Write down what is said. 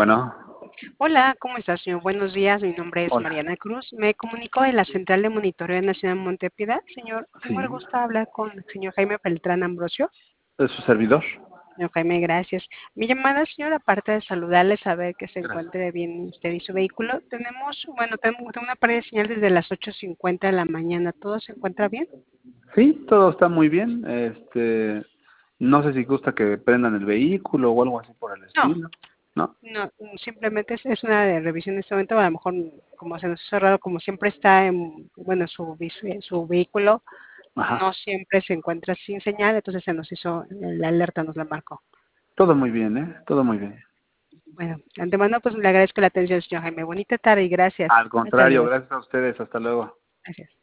Bueno, Hola, ¿cómo está, señor? Buenos días, mi nombre es hola. Mariana Cruz. Me comunico de la Central de Monitoreo Nacional Montepiedad. Señor, tengo el Sí, gusto de hablar con el señor Jaime Beltrán Ambrosio. es su servidor. Señor Jaime, gracias. Mi llamada, señor, aparte de saludarle, saber que se Gracias. encuentre bien usted y su vehículo, tengo una pared de señal desde las 8:50 de la mañana. ¿Todo se encuentra bien? Sí, todo está muy bien. No sé si gusta que prendan el vehículo o algo así por el No, estilo. ¿No? no, simplemente es una de revisión en este momento. A lo mejor, como se nos ha cerrado, como siempre está su vehículo, Ajá. no siempre se encuentra sin señal, entonces se nos hizo la alerta, nos la marcó. Todo muy bien, ¿eh? Todo muy bien. Bueno, de antemano, pues le agradezco la atención, señor Jaime. Bonita tarde y gracias. Al Hasta contrario, luego. gracias a ustedes. Hasta luego. Gracias.